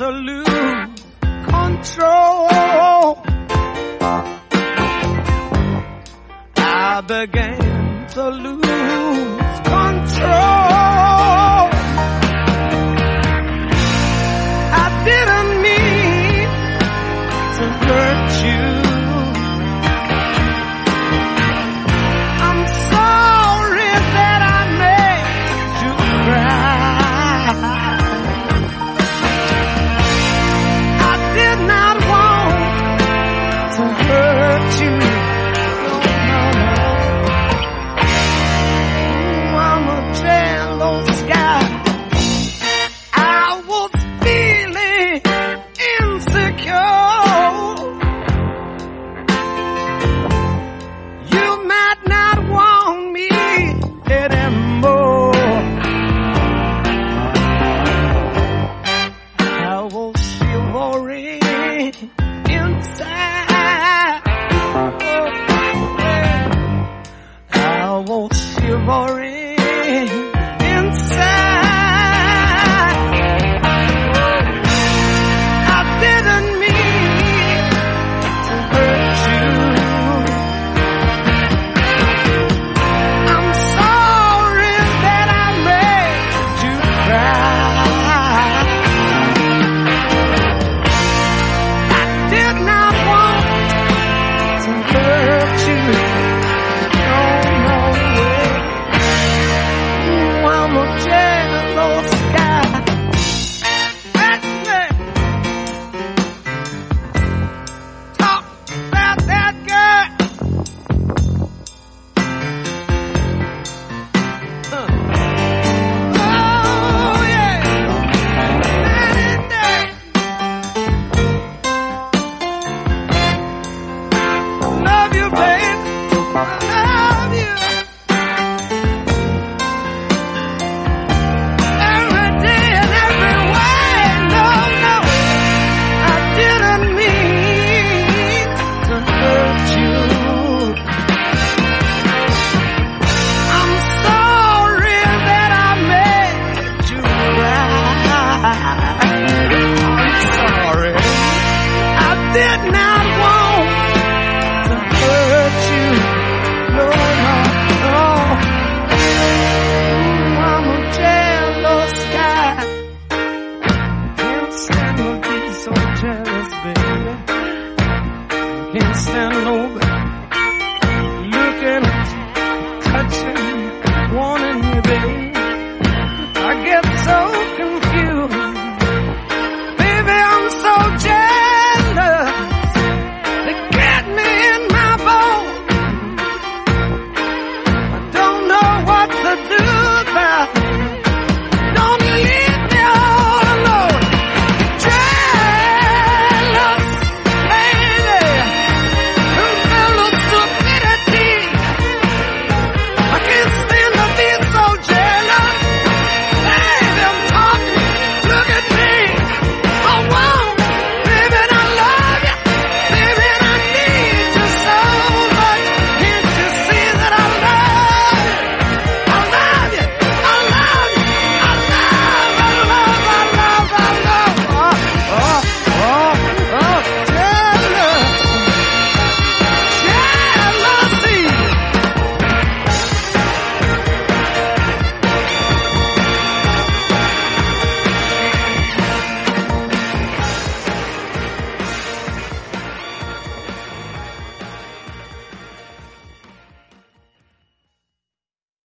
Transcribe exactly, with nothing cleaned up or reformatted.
to lose control. I began to lose control. I didn't mean to hurt you. I'm sorry that I made you cry. I did not want to hurt you. No, no, no. I'm a jealous guy. I was feeling insecure. You might not want me anymore. I was shivering inside. I was shivering inside. I didn't mean to hurt you. I'm sorry that I made you cry. I did not want to hurt you. No, no way. Ooh, I'm a jealous guy. Let me talk about that girl. Huh. Oh, yeah. Any day. Love you, babe. I love you. Every day and every way. No, no. I didn't mean to hurt you. I'm sorry that I made you cry. I'm sorry. I did not want to hurt you. No, no, no. Ooh, I'm a jealous guy. Can't stand to be so jealous, baby. Can't stand